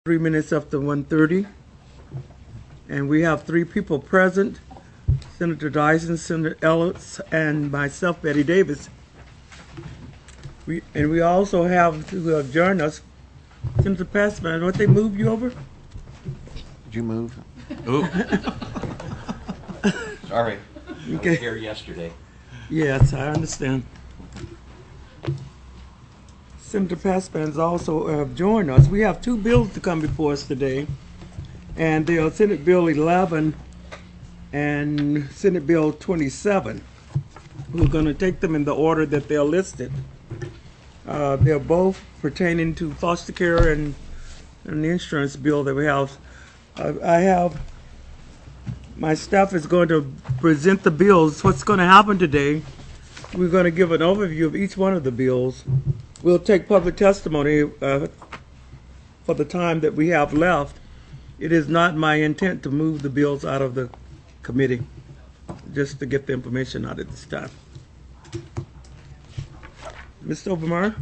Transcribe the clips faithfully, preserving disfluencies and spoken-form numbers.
Three minutes after one thirty, and we have three people present: Senator Dyson, Senator Ellis, and myself, Betty Davis. We and we also have who have joined us, Senator Passman. What they moved you over? Did you move? Ooh. Sorry. I Okay. was here yesterday. Yes, I understand. Senator Passman also have joined us. We have two bills to come before us today, and they are Senate Bill eleven and Senate Bill twenty-seven. We're going to take them in the order that they're listed. Uh, they're both pertaining to foster care and, and the insurance bill that we have. Uh, I have, my staff is going to present the bills. What's going to happen today, we're going to give an overview of each one of the bills. We'll take public testimony uh, for the time that we have left. It is not my intent to move the bills out of the committee, just to get the information out at this time. Mister Obermeyer?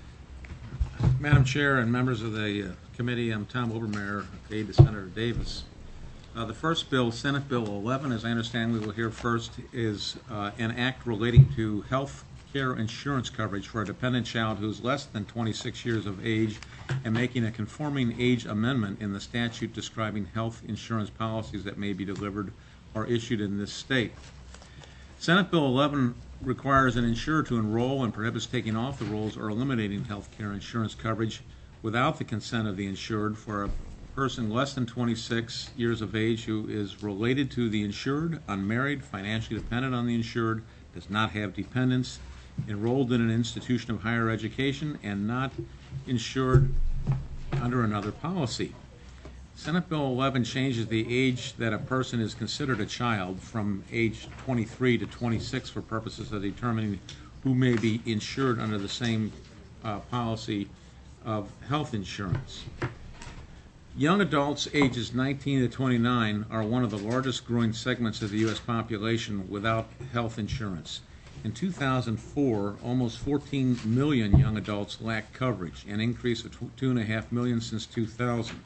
Madam Chair and members of the uh, committee, I'm Tom Obermeyer, aide to Senator Davis. Uh, the first bill, Senate Bill eleven, as I understand we will hear first, is uh, an act relating to health care insurance coverage for a dependent child who is less than twenty-six years of age and making a conforming age amendment in the statute describing health insurance policies that may be delivered or issued in this state. Senate Bill eleven requires an insurer to enroll and prohibits taking off the rolls or eliminating health care insurance coverage without the consent of the insured for a person less than twenty-six years of age who is related to the insured, unmarried, financially dependent on the insured, does not have dependents, enrolled in an institution of higher education, and not insured under another policy. Senate Bill eleven changes the age that a person is considered a child from age twenty-three to twenty-six for purposes of determining who may be insured under the same uh, policy of health insurance. Young adults ages nineteen to twenty-nine are one of the largest growing segments of the U S population without health insurance. In two thousand four, almost fourteen million young adults lacked coverage, an increase of two point five million since two thousand.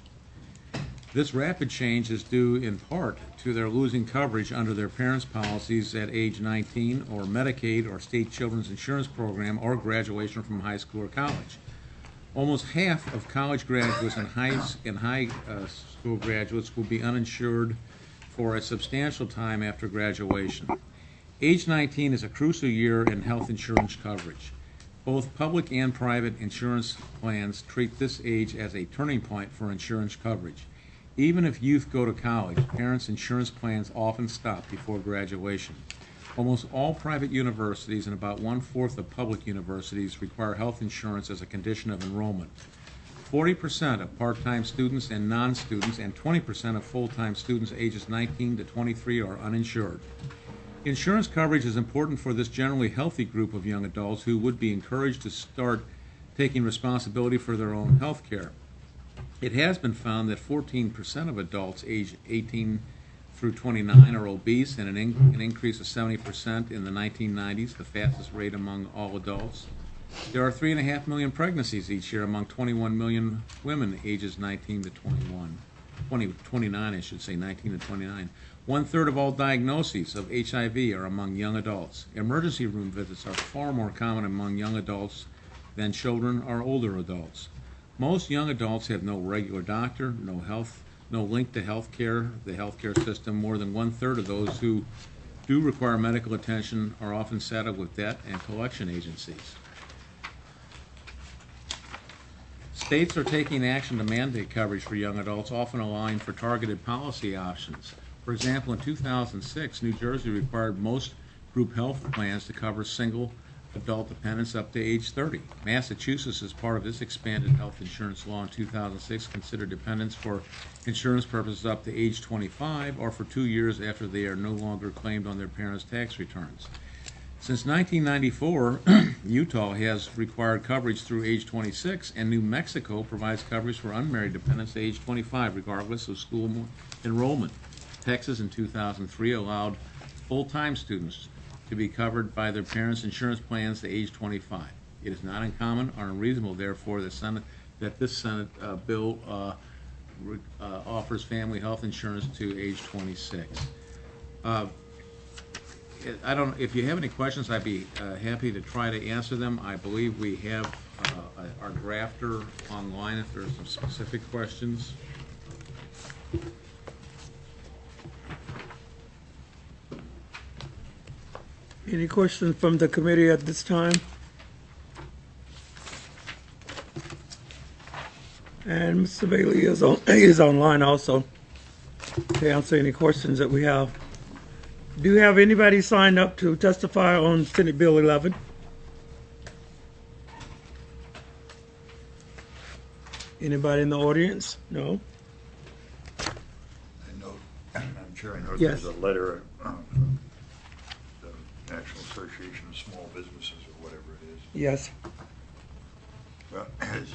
This rapid change is due in part to their losing coverage under their parents' policies at age nineteen, or Medicaid or state children's insurance program, or graduation from high school or college. Almost half of college graduates and high, and high uh, school graduates will be uninsured for a substantial time after graduation. Age nineteen is a crucial year in health insurance coverage. Both public and private insurance plans treat this age as a turning point for insurance coverage. Even if youth go to college, parents' insurance plans often stop before graduation. Almost all private universities and about one-fourth of public universities require health insurance as a condition of enrollment. forty percent of part-time students and non-students and twenty percent of full-time students ages nineteen to twenty-three are uninsured. Insurance coverage is important for this generally healthy group of young adults who would be encouraged to start taking responsibility for their own health care. It has been found that fourteen percent of adults aged eighteen through twenty-nine are obese, and an, in, an increase of seventy percent in the nineteen nineties, the fastest rate among all adults. There are three point five million pregnancies each year among twenty-one million women ages nineteen to twenty-one. twenty, twenty-nine, I should say, nineteen to twenty-nine. One-third of all diagnoses of H I V are among young adults. Emergency room visits are far more common among young adults than children or older adults. Most young adults have no regular doctor, no health, no link to health care, the health care system. More than one-third of those who do require medical attention are often saddled with debt and collection agencies. States are taking action to mandate coverage for young adults, often aligned for targeted policy options. For example, in two thousand six, New Jersey required most group health plans to cover single adult dependents up to age thirty. Massachusetts, as part of its expanded health insurance law in two thousand six, considered dependents for insurance purposes up to age twenty-five or for two years after they are no longer claimed on their parents' tax returns. Since nineteen ninety-four, Utah has required coverage through age twenty-six, and New Mexico provides coverage for unmarried dependents age twenty-five, regardless of school enrollment. Texas in two thousand three allowed full-time students to be covered by their parents' insurance plans to age twenty-five. It is not uncommon or unreasonable, therefore, that, Senate, that this Senate uh, bill uh, re- uh, offers family health insurance to age twenty-six. Uh, it- I don't, if you have any questions, I'd be uh, happy to try to answer them. I believe we have uh, our drafter online if there's some specific questions. Any questions from the committee at this time? And Mister Bailey is on, he is online also to answer any questions that we have. Do you have anybody signed up to testify on Senate Bill eleven? Anybody in the audience? No? I know, Madam Chair, I know Yes. there's a letter uh, from the National Association of Small Businesses or whatever it is. Yes. Well, as,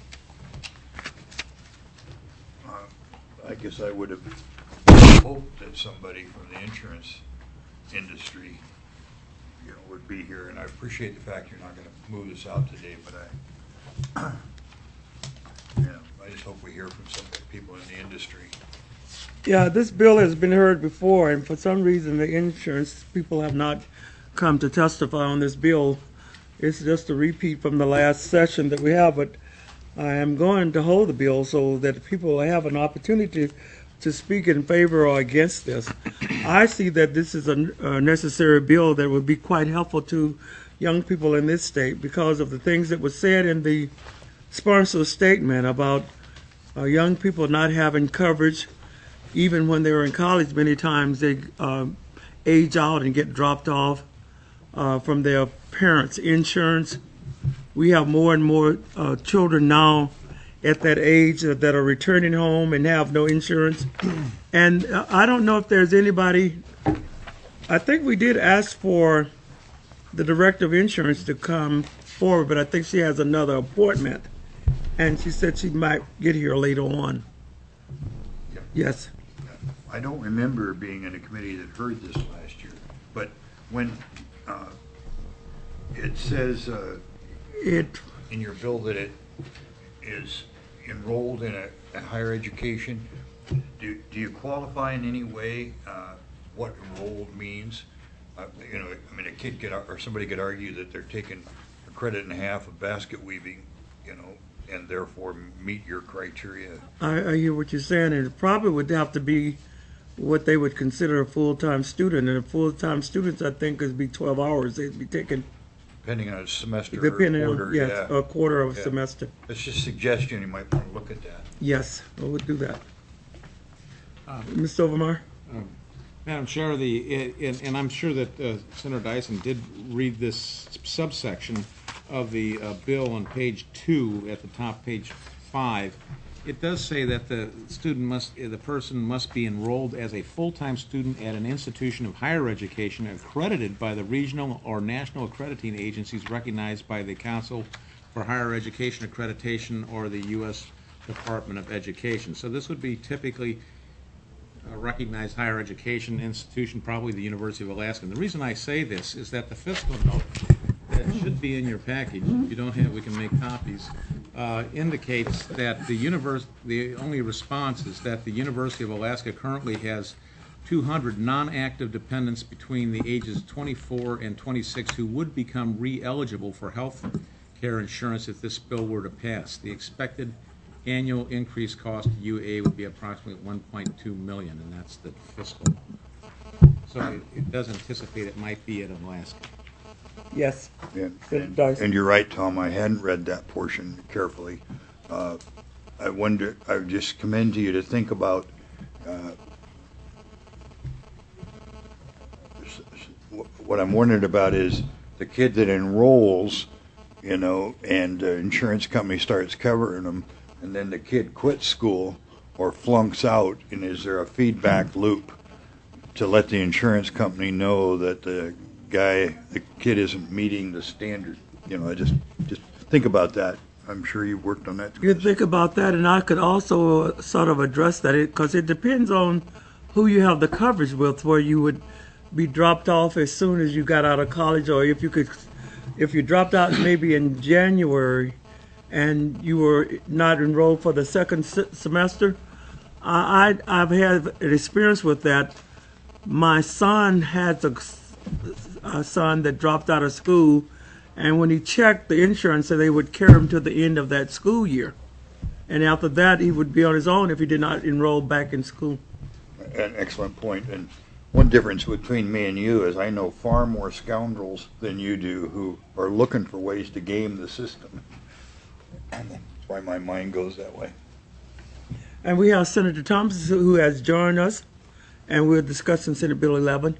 uh, I guess I would have hoped that somebody from the insurance industry, you know, would be here, and I appreciate the fact you're not gonna move this out today, but I, you know, I just hope we hear from some people in the industry. Yeah, this bill has been heard before, and for some reason, the insurance people have not come to testify on this bill. It's just a repeat from the last session that we have, but I am going to hold the bill so that people have an opportunity to speak in favor or against this. I see that this is a, a necessary bill that would be quite helpful to young people in this state because of the things that were said in the sponsor statement about uh, young people not having coverage. Even when they were in college, many times they uh, age out and get dropped off uh, from their parents' insurance. We have more and more uh, children now at that age that are returning home and have no insurance. And uh, I don't know if there's anybody, I think we did ask for the director of insurance to come forward, but I think she has another appointment. And she said she might get here later on. Yeah. Yes. I don't remember being in a committee that heard this last year, but when uh, it says uh, It, in your bill that it is enrolled in a, a higher education, do, do you qualify in any way uh, what enrolled means? Uh, you know, I mean, a kid could, ar- or somebody could argue that they're taking a credit and a half of basket weaving, you know, and therefore meet your criteria. I, I hear what you're saying, and it probably would have to be what they would consider a full-time student, and a full-time students, I think, would be twelve hours. They'd be taking, Depending on a semester depending or on, quarter, yes, yeah. a quarter of a Yeah. semester. It's just a suggestion, you might want to look at that. Yes, I would do that. Um, Mister Overmar? Madam Chair, the, and, and I'm sure that uh, Senator Dyson did read this subsection of the uh, bill on page two at the top, page five. It does say that the student must, the person must be enrolled as a full-time student at an institution of higher education accredited by the regional or national accrediting agencies recognized by the Council for Higher Education Accreditation or the U S Department of Education. So this would be typically a recognized higher education institution, probably the University of Alaska. And the reason I say this is that the fiscal note that should be in your package, if you don't have, we can make copies, uh, indicates that the univers- the only response is that the University of Alaska currently has two hundred non-active dependents between the ages twenty-four and twenty-six who would become re-eligible for health care insurance if this bill were to pass. The expected annual increased cost to U A would be approximately one point two million dollars, and that's the fiscal. So it, it does anticipate it might be at Alaska. Yes. And, It and, does. and you're right, Tom, I hadn't read that portion carefully. Uh, I wonder, I would just commend to you to think about uh, s- s- wh- what I'm wondering about is the kid that enrolls, you know, and the insurance company starts covering them, and then the kid quits school or flunks out, and is there a feedback loop to let the insurance company know that the guy, the kid isn't meeting the standard? You know, I just, just think about that. I'm sure you worked on that. You think about that, and I could also uh, sort of address that, because it depends on who you have the coverage with, where you would be dropped off as soon as you got out of college, or if you could, if you dropped out maybe in January and you were not enrolled for the second se- semester, I, I I've had an experience with that. My son has a, a son that dropped out of school, and when he checked the insurance, said they would carry him to the end of that school year, and after that he would be on his own if he did not enroll back in school. An excellent point. And one difference between me and you is I know far more scoundrels than you do who are looking for ways to game the system. And that's why my mind goes that way. And we have Senator Thompson who has joined us, and we're discussing Senate Bill eleven.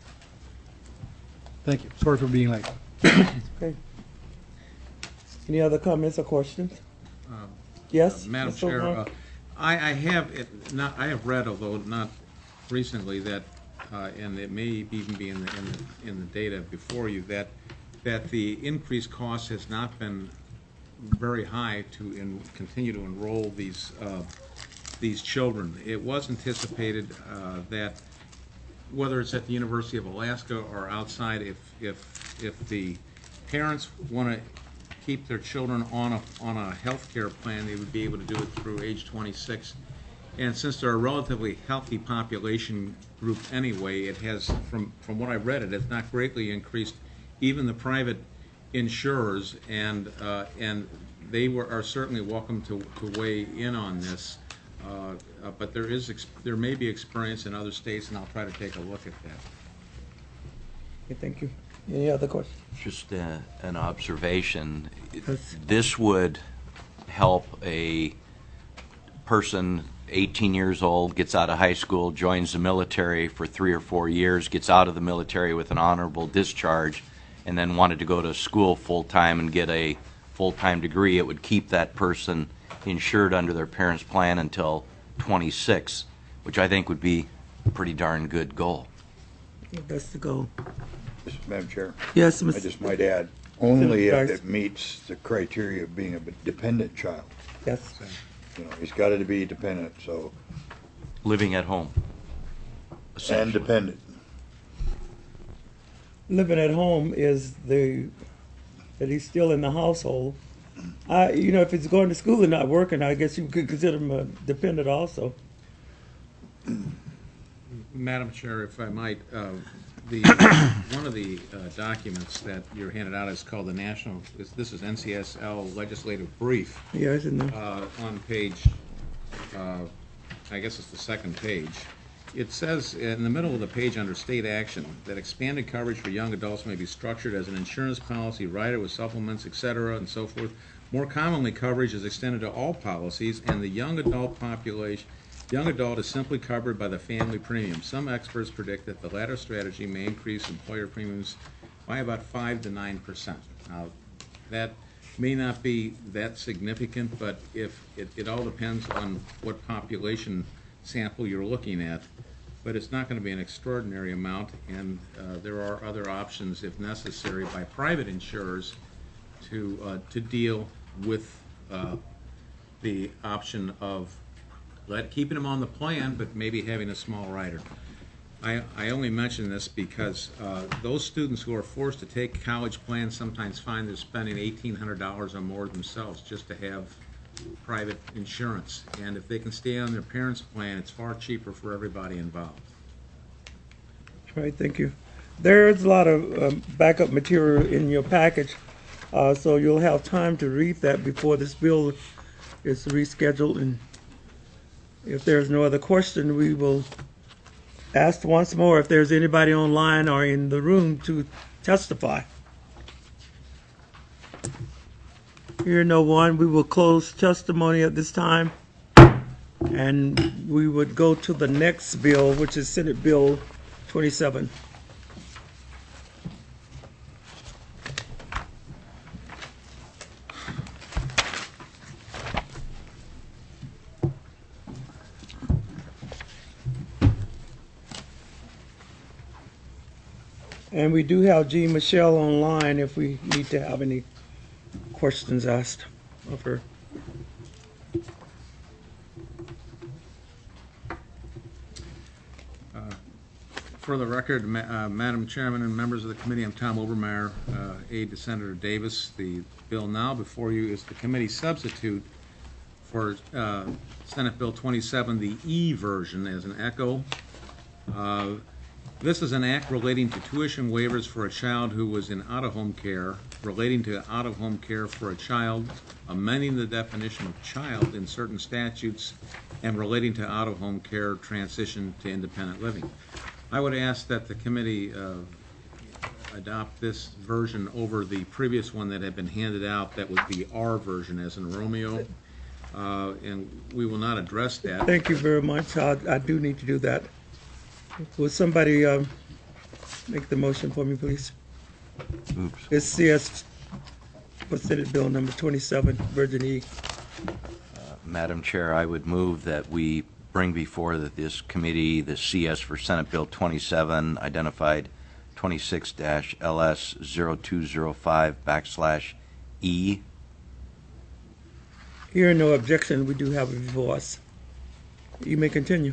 Thank you. Sorry for being late. Okay. Any other comments or questions? Um, Yes, Madam Mister Chair, O'Hara? uh, I, I have it not. I have read, although not recently, that uh, and it may even be in the, in the in the data before you that that the increased cost has not been very high to in, continue to enroll these uh, these children. It was anticipated uh, that whether it's at the University of Alaska or outside, if if if the parents want to keep their children on a on a health care plan, they would be able to do it through age twenty-six. And since they're a relatively healthy population group anyway, it has, from from what I read, it has not greatly increased even the private insurers, and uh, and they were are certainly welcome to, to weigh in on this. Uh, uh, but there is ex there may be experience in other states, and I'll try to take a look at that. Okay, thank you. Any other questions? Just uh, an observation. Yes. This would help a person eighteen years old, gets out of high school, joins the military for three or four years, gets out of the military with an honorable discharge, and then wanted to go to school full-time and get a full-time degree. It would keep that person insured under their parents' plan until twenty-six, which I think would be a pretty darn good goal. Yeah, that's the goal. Madam Chair, Yes, I Mister just might add, only if Senator it meets the criteria of being a dependent child. Yes. You know, he's got to be dependent, so, Living at home. and essentially. dependent. Living at home is the that he's still in the household. I, you know, if he's going to school and not working, I guess you could consider him a dependent also. Madam Chair, if I might, uh, the one of the uh, documents that you're handed out is called the National. This, this is N C S L Legislative Brief. Yes, and the, Uh, on page, uh, I guess it's the second page. It says in the middle of the page under state action that expanded coverage for young adults may be structured as an insurance policy, rider with supplements, et cetera, and so forth. More commonly, coverage is extended to all policies, and the young adult population, young adult is simply covered by the family premium. Some experts predict that the latter strategy may increase employer premiums by about five to nine percent. Now, that may not be that significant, but if it, it all depends on what population sample you're looking at. But it's not going to be an extraordinary amount, and uh, there are other options, if necessary, by private insurers to uh, to deal with uh, the option of let keeping them on the plan, but maybe having a small rider. I, I only mention this because uh, those students who are forced to take college plans sometimes find they're spending eighteen hundred dollars or more themselves just to have private insurance. And if they can stay on their parents' plan, it's far cheaper for everybody involved. all right, thank you. There's a lot of um, backup material in your package, uh, so you'll have time to read that before this bill is rescheduled. And if there's no other question, we will ask once more if there's anybody online or in the room to testify. Here, no one. We will close testimony at this time, and we would go to the next bill, which is Senate Bill twenty-seven. And we do have Jean Michelle online if we need to have any questions asked of her. For the record, Ma uh, Madam Chairman and members of the committee, I'm Tom Obermeyer, uh, aide to Senator Davis. The bill now before you is the committee substitute for uh, Senate Bill twenty-seven, the E version as an echo. Uh, This is an act relating to tuition waivers for a child who was in out-of-home care, relating to out-of-home care for a child, amending the definition of child in certain statutes, and relating to out-of-home care transition to independent living. I would ask that the committee uh, adopt this version over the previous one that had been handed out, that was the R version, as in Romeo, uh, and we will not address that. Thank you very much. I, I do need to do that. Will somebody um, make the motion for me, please? Oops. It's C S for Senate Bill number twenty-seven, Virgin E. Madam Chair, I would move that we bring before that this committee the C S for Senate Bill twenty-seven, identified twenty-six L S zero two zero five backslash E. Hearing no objection, we do have it before us. You may continue.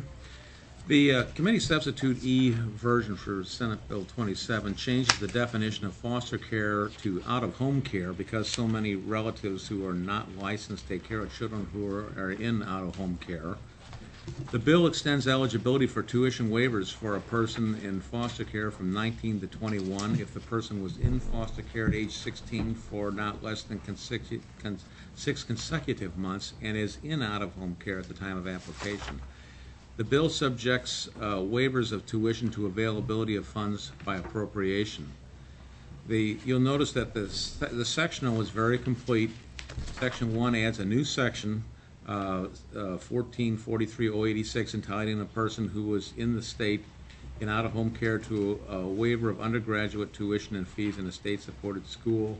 The uh, committee substitute E version for Senate Bill twenty-seven changes the definition of foster care to out-of-home care because so many relatives who are not licensed take care of children who are, are in out-of-home care. The bill extends eligibility for tuition waivers for a person in foster care from nineteen to twenty-one if the person was in foster care at age sixteen for not less than consecu- con- six consecutive months and is in out-of-home care at the time of application. The bill subjects uh, waivers of tuition to availability of funds by appropriation. The, you'll notice that the, the sectional was very complete. Section one adds a new section, uh, uh, fourteen forty-three oh eighty-six, entitling a person who was in the state in out-of-home care to a waiver of undergraduate tuition and fees in a state-supported school.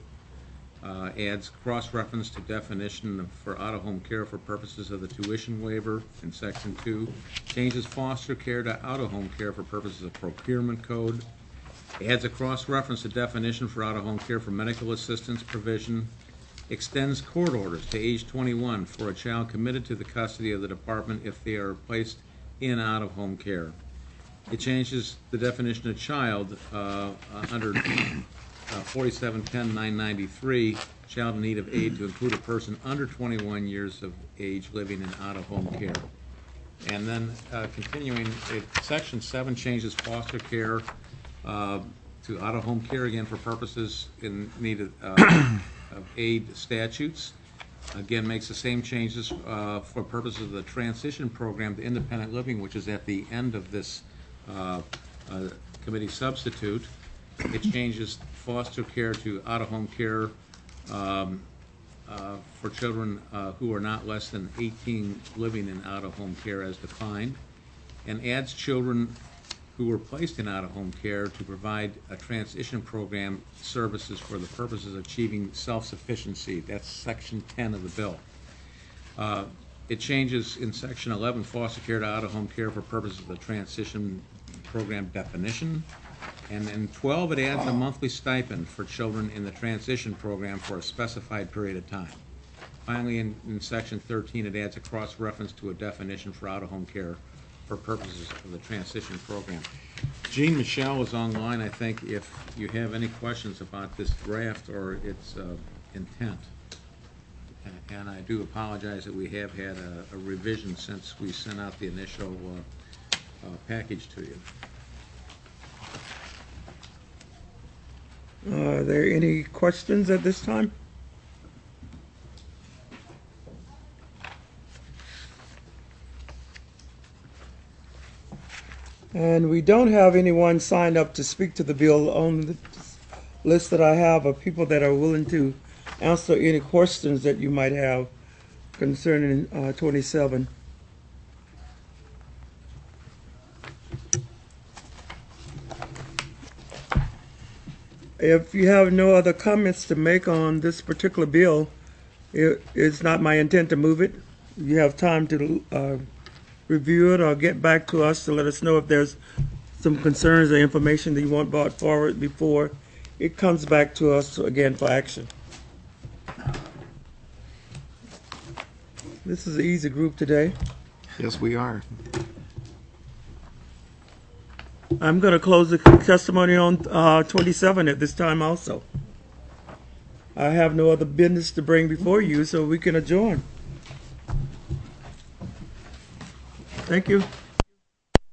Uh, adds cross-reference to definition of, for out-of-home care for purposes of the tuition waiver in section two. Changes foster care to out-of-home care for purposes of procurement code. Adds a cross-reference to definition for out-of-home care for medical assistance provision. Extends court orders to age twenty-one for a child committed to the custody of the department if they are placed in out-of-home care. It changes the definition of child uh, uh, under Uh, forty-seven ten nine ninety-three, child in need of aid, to include a person under twenty-one years of age living in out-of-home care. And then uh, continuing, it, section seven changes foster care uh, to out-of-home care, again for purposes in need of, uh, of aid statutes. Again, makes the same changes uh, for purposes of the transition program to independent living, which is at the end of this uh, uh, committee substitute. It changes foster care to out-of-home care um, uh, for children uh, who are not less than eighteen living in out-of-home care as defined, and adds children who were placed in out-of-home care to provide a transition program services for the purposes of achieving self-sufficiency. That's section ten of the bill. Uh, it changes in section eleven foster care to out-of-home care for purposes of the transition program definition. And in twelve, it adds a monthly stipend for children in the transition program for a specified period of time. Finally, in, in section thirteen, it adds a cross-reference to a definition for out-of-home care for purposes of the transition program. Jean Michelle is online, I think, if you have any questions about this draft or its uh, intent. And, and I do apologize that we have had a, a revision since we sent out the initial uh, uh, package to you. Are there any questions at this time? And we don't have anyone signed up to speak to the bill. On the list that I have of people that are willing to answer any questions that you might have concerning uh, twenty-seven. If you have no other comments to make on this particular bill, it, it's not my intent to move it. You have time to uh, review it or get back to us to let us know if there's some concerns or information that you want brought forward before it comes back to us again for action. This is an easy group today. Yes, we are. I'm going to close the testimony on uh, twenty-seven at this time also. I have no other business to bring before you, so we can adjourn. Thank you.